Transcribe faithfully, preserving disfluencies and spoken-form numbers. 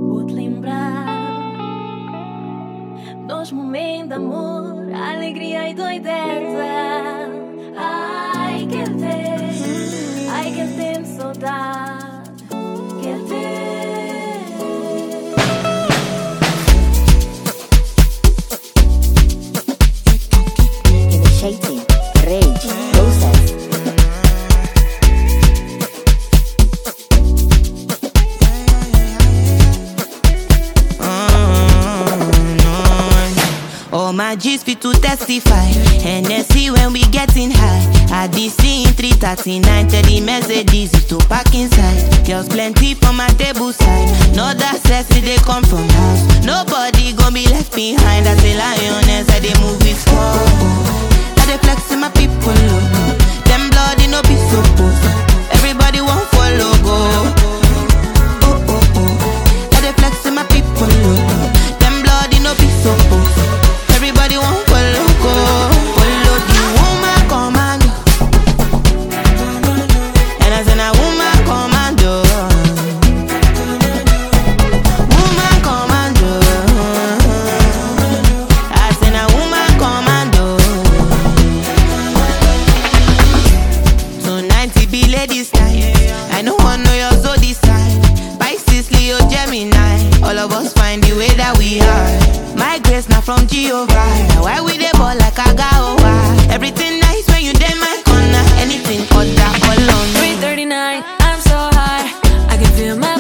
Vou-te lembrar dos momentos de amor, alegria e doideza. Ai, quero ter, ai, quero ter saudade, quero ter. Initiating rage process. All my G's fit to testify. Hennessy when we getting high. At the scene three thirty-nine, tell the Mercedes to park inside. Girls plenty for my table side. No that sexy they come from house. Nobody gon' be left behind. As a lioness, I they move with squad. I they flex in my people look. Them bloody no be supposed. Everybody want follow go. Oh oh oh. I they flex in my people look. Them bloody no be supposed. Everybody want follow go. Follow the woman commando. And I said a woman commando. Woman commando. I said a woman commando. Tonight it be ladies night. I know one know your zodiac sign. Pisces, Leo, Gemini. All of us find the way that we are. My grace not from Jehovah. Why we dey ball like a gawa? Everything nice when you dey my corner. Anything other all on three thirty-nine, I'm so high, I can feel my